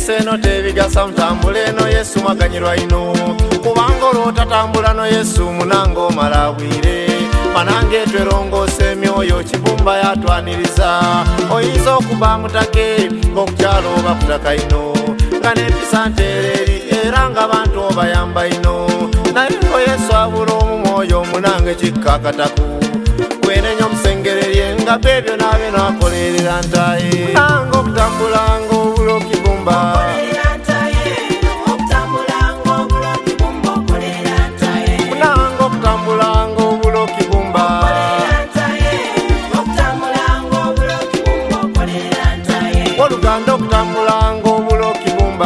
seno tebigasa mutambule no Yesu maganyirwa ino kubanga olotatambula no Yesu munango malabwire manange twerongose emyoyo kibumba yatwaniriza oyinza okuba mutake ng'okukyalo bakutaka ino nga n'empisa nteereri era ng'abantu obayamba ino naye ngo Yesu abula omumwoyo munange kikkakataku kwenenya omusengererye nga bebyo nabyo nakolerera ntaye munange okutambula ng'obula okibumba oluganda okutambula ng'obula okibumba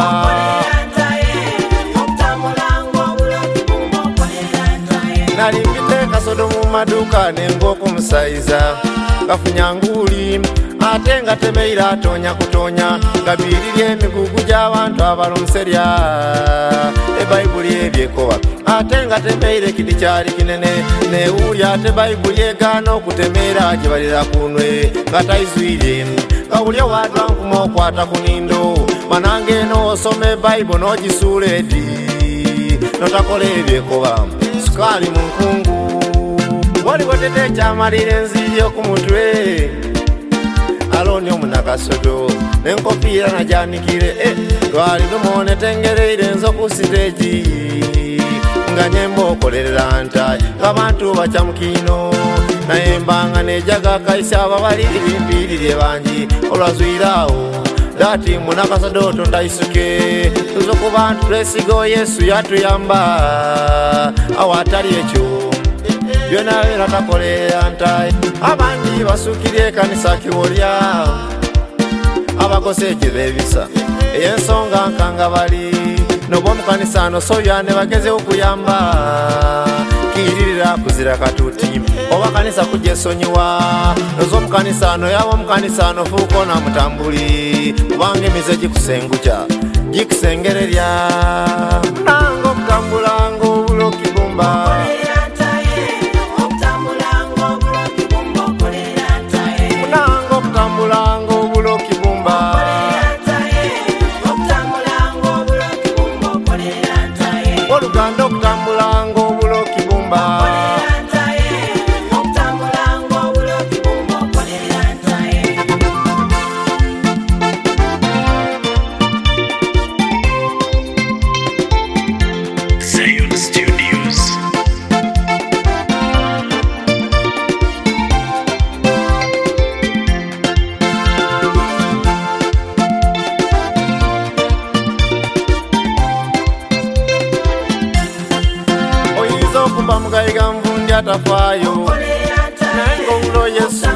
nali mbiteeka sodo mu maduuka neng'okumusayiza gafunyanguli ate nga temeira atonya kutonya gabirirya emigugu gy'abantu abalonserya ebayibuli ebyekowa ate nga temeire kiti kyali kinene newulya ate bayibuli egaana okutemeera gyebalira kunwe nga tayizwire kawulya wadwa nkuma okwata ku nindo manange n'osoma ebayibuli n'ogisuula edi notakola ebyekoba sukaali mu nkungu waliwo tete ekyamalira enziri okumutwe aloni omunakasodo n'enkofiira najanikire lwali lumo netengereire nzo ku siteegi nga nyemba okolerera ntaye ng'abantu bakyamukino naye mbanga nejaga kaisa ababalirira empirirye bangi olwazwiraawo dati munakasodo tondayisuke tuzo ku bantu twesiga Yesu yatuyamba awatali ekyo byona byona takolerera ntaye abandi basukirye ekanisa kiwolya abagoseje bebisa ey'ensonga nkanga bali nobo mukanisa nosobya ne bageze okuyamba kiririra kuzira katuti oba kanisa kujesonyiwa nozo mukanisa no yabo mukanisa no fuko na mutambuli kubanga emize gikusenguja gikusengererya nango kutambula ng'obula okibumba oluganda okutambula ng'obula okibumba Zion Studios. okuba mugayiga nvundi atafaayo neng'obula Yesu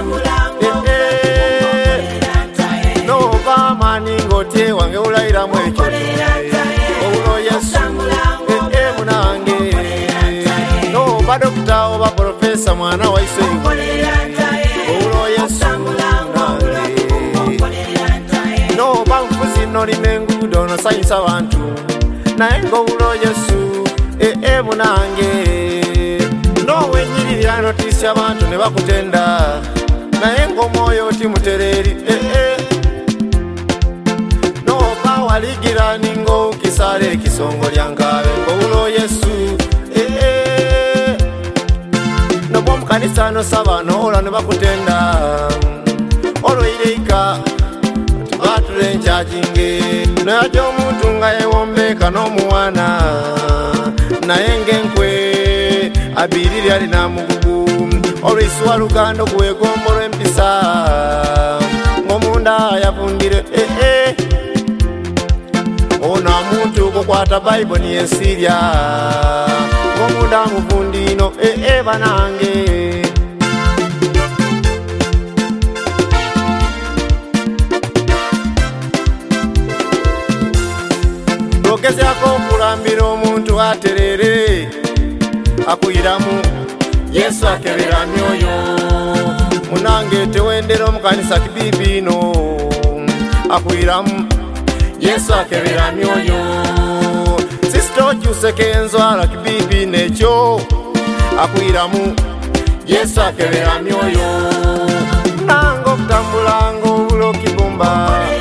noba amaani ng'otye wange ulayiramu ekyo obula Yesu munange noba dokita oba profesa mwana waiswe obula Yesu munange noba nfuzi nolima enguudo nosanyusa abantu naye ng'obula Yesu munange nowenyirira notiisya abantu ne bakutenda naye ng'omwoyo oti mutereri noba waligira ningo kisala ekisongo lyankabe ng'obula Yesu noba omukanisa nosaba noola ne bakutenda olwoireika batula enkyajinge noyajja omuntu nga yewombeka n'omuwana naye ng'enkwe abirirya alina mugugu olw'isuwa luganda okuwegombolo empisa ng'omunda yavundire ono omuntu kukwata bayibuli niyensiirya ng'omunda muvundino banange ogezaako okulambira omuntu aterere akuyiramu Yesu akebera myoyo munange tewendera omukanisa kibibino akuyiramu Yesu akebera myoyo sisito okyuseko enzwala kibibi nekyo akuyiramu Yesu akebera myoyo nange okutambula ng'obula okibumba